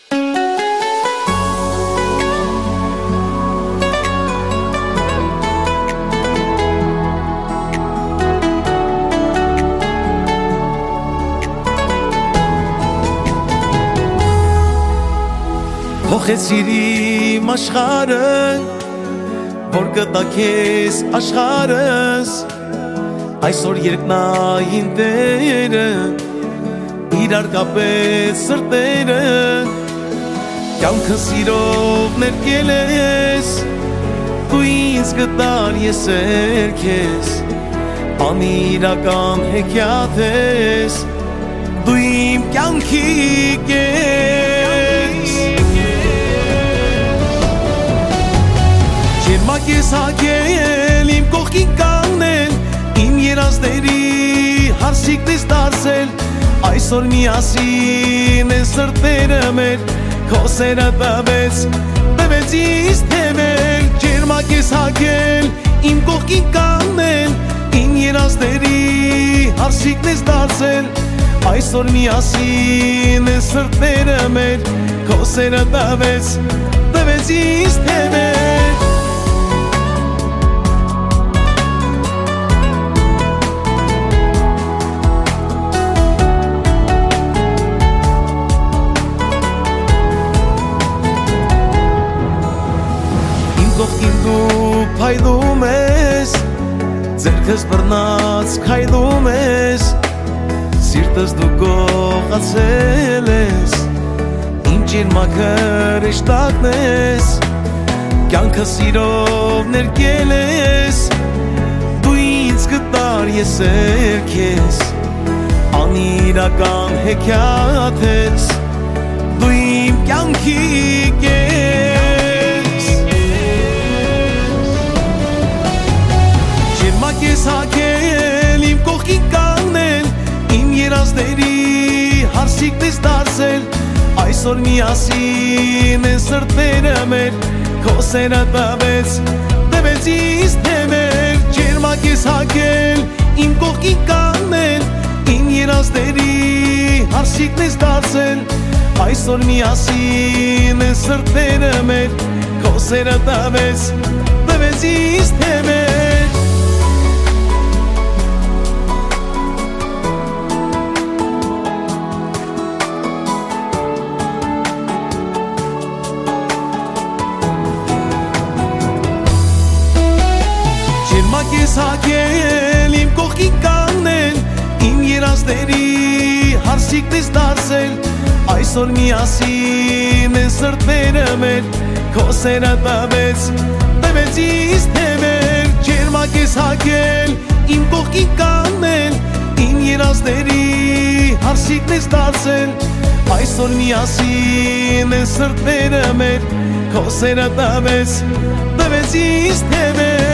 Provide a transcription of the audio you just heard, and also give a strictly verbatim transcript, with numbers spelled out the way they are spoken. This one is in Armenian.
Փոխեցիր իմ աշխարհը, որ գտա քեզ աշխարհս, այսօր երկնային Տերը իրար կապեց սրտերը, կյանքը սիրով ներկել ես, դու ինձ գտար ես էլ քեզ, անիրական հեքիաթ ես, դու իմ կյանքի կես, ջերմակ ես հագել, իմ կողքին կանգնել, իմ երազների հարսիկն ես դարձել, այսօր միասին են սրտերը մեր, քո սերը տվեց, տվեց ինձ թևել, ջերմակ ես հագել, իմ կողքին կանգնել, իմ երազների հարսիկն ես դարձել, այսօր միասին են սրտերը մեր, քո սերը տվեց, տվեց ինձ թևել, կողքին դու փայլում ես, ձեռքս բռնած քայլում ես, սիրտս դու գողացել ես, իմ ջերմակը հրեշտակն ես, կյանքը սիրով ներկել ես, դու ինձ գտար ես էլ քեզ, անիրական հեքիաթ ես, դու իմ կյանքի կես, ջերմակ ես հագել, իմ կողքին կանգնել, իմ երազների հարսիկն ես դարձել, այսօր միասին են սրտերը մեր, քո սերը տվեց, տվեց ինձ թևել, ջերմակ ես հագել, իմ կողքին կանգնել, իմ երազների հարսիկն ես դարձել, այսօր միասին են սրտերը մեր, քո սերը տվեց, տվեց ինձ թևել, ջերմակ ես հագել, իմ կողքին կանգնել, իմ երազների հարսիկն ես դարձել, այսօր միասին են սրտերը մեր, քո սերը տվեց, տվեց ինձ թևել, ջերմակ ես հագել, իմ կողքին կանգնել, իմ երազների հարսիկն ես դարձել, այսօր միասին են սրտերը մեր, քո սերը տվեց, տվեց ինձ թևել,